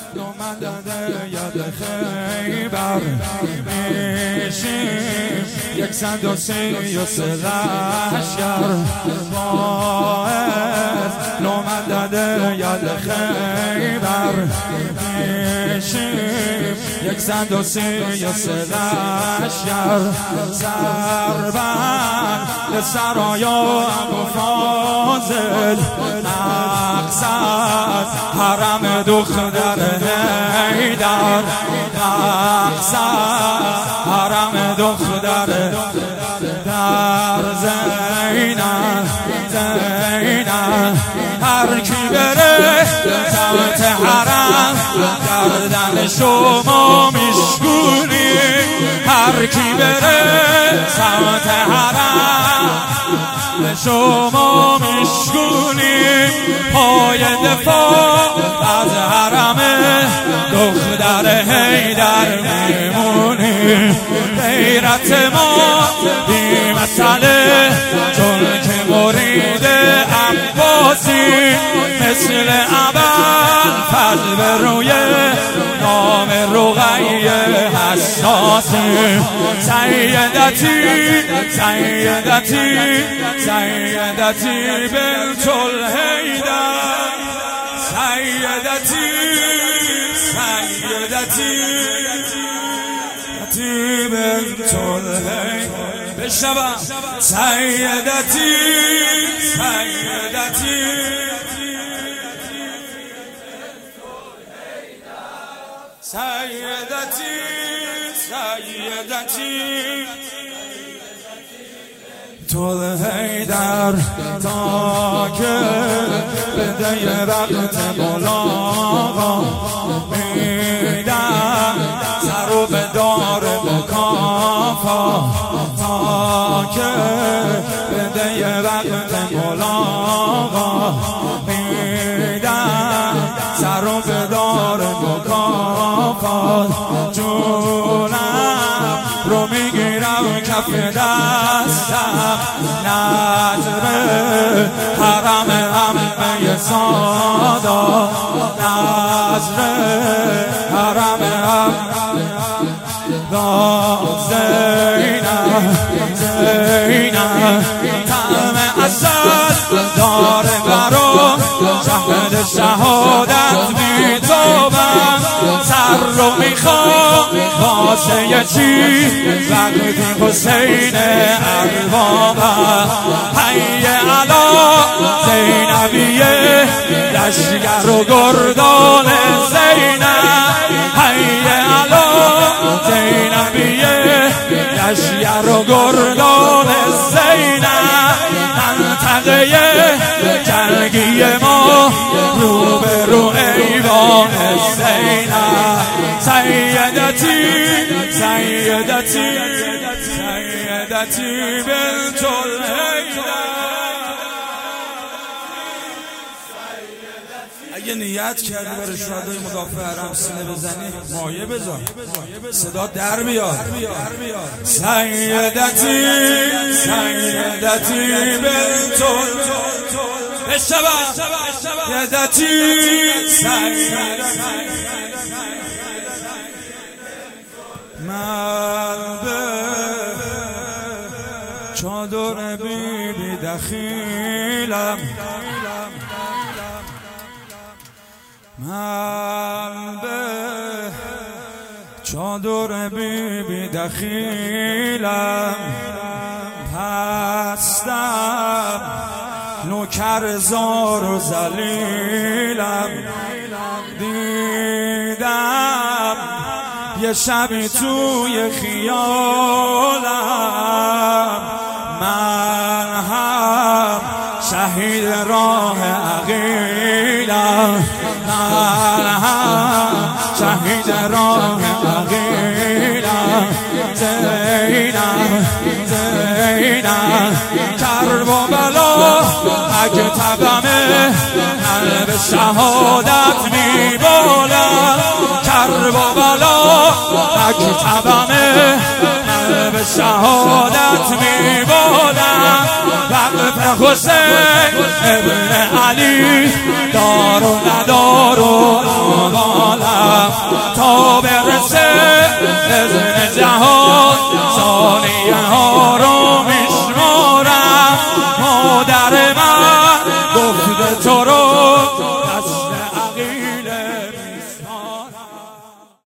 نومداده یاد خیبر میشیم 133 لشکر باعث نومداده یاد خیبر میشیم 133 لشکر سربند لسرایا ابو فاضل مقصد حرم دختر حیدر مقصد حرم دختر در زینب هر کی بره سمت حرم گردن شما میشکونی هر کی بره سمت حرم شما میشکونی پای دفاع از حرم دختر حیدر میمونی غیرت ما بی مسئله چون که مرید عباسی مثل اول فضل به روی نام رقیه حساسی سیدتی سیدتی سیدتی بنت الحیدر سیدتی سیدتی بنت الحیدر بشنوم سیدتی سیدتی سیدتی سیدتی تو حیدر تا که بده وقت ملاقا میدم سر و به دار مکافا تا که بده وقت ملاقا میدم سر و به دار مکافا جونم رو میگیرم کف دستم نظر حرم همه سادا نظر حرم همه زینب زینب طعم اصل داره برام شهد شهادت میتابم سر رو میخوام واسه چی وقتی حسین اربابم حی علا زینبیه لشگر و گردان زینب حی علا زینبیه لشگر و گردان زینب منطقه جنگی ما رو به رو ایوان زینب سیدتی سیدتی سیدتی بنت الحیدر اگه نیت کردی برای شهدای مدافع حرم سینه بزنی مایه بذار صدا در بیاد سیدتی سیدتی بنت سیدتی من به چادر بیبی دخیلم من به چادر بیبی دخیلم پستم نوکر زار و ذلیلم دیدم یه شبی توی خیالم من هم شهید راه عقیلم من هم شهید راه عقیلم زینب زینب کرب و بلا اگه تبمه قلب شهادت میبالم کرب و بلا اگه تبمه قلب شهادت میبالم وقف حسین ابن علی دارو